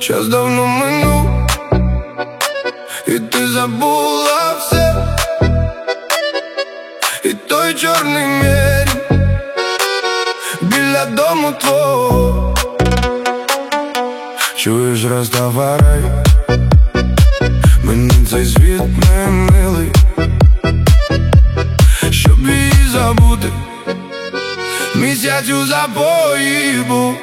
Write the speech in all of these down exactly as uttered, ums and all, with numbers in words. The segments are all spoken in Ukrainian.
Час давно минув, і ти забула все. І той чорний мерін біля дому твого. Чуєш, Растафарай, мені цей світ не милий. Щоб її забути, місяць у запої був.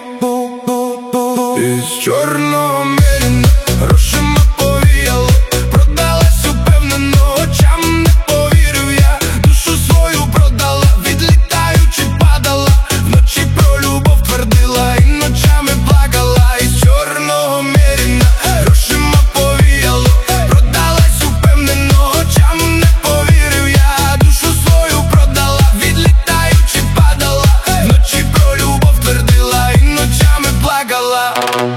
Із чорного меріна грошима повіяло, продалась упевнено, очам не повірив я. Душу свою продала, відлітаючи падала, вночі про любов твердила і ночами плакала. Із чорного меріна грошима повіяло, продалась упевнено, очам не повірив я. Душу свою продала, відлітаючи падала, вночі про любов твердила і ночами плакала.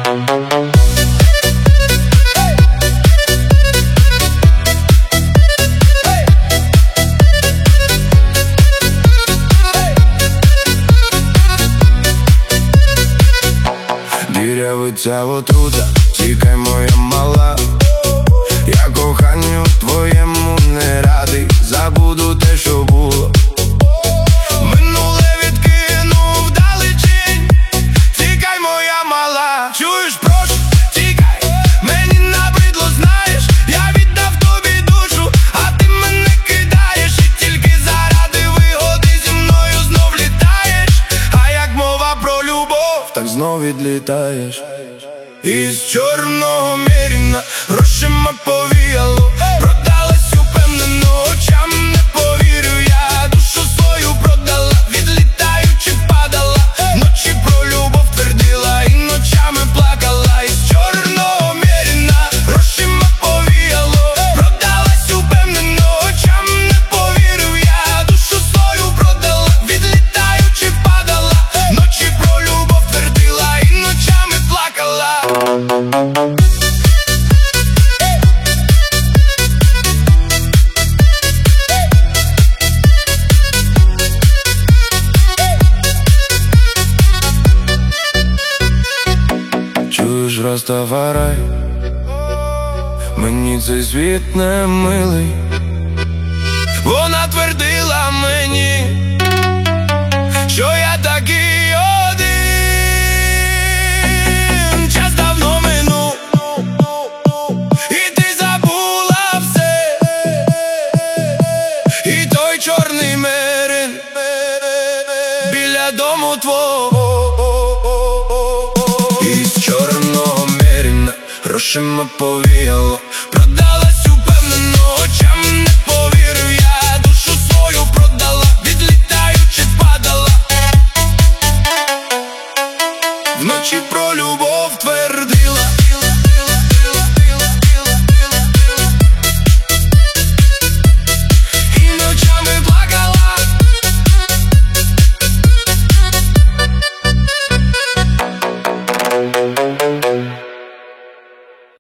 Дірявиться отрута, тікай, моя мала. Я коханню твоєму не радий, забуду те, що було. Минуле відкину вдалечінь, тікай, моя мала. Чуєш, прошу, тікай, мені набридло, знаєш. Я віддав тобі душу, а ти мене кидаєш. І тільки заради вигоди зі мною знов літаєш. А як мова про любов, так знов відлітаєш. Із чорного меріна грошима повіяло, продалась упевнено, очам не повірив я. Душу свою продала, відлітаючи падала, вночі про любов твердила і ночами плакала. Із чорного меріна грошима повіяло, продалась упевнено, очам не повірив я. Душу свою продала, відлітаючи падала, вночі про любов твердила і ночами плакала. Чуєш, Растафарай, мені цей світ не милий. Вона твердила мені, що я такий один. Час давно минув, і ти забула все. І той чорний мерин біля дому твого. Із чорного меріна грошима повіяло,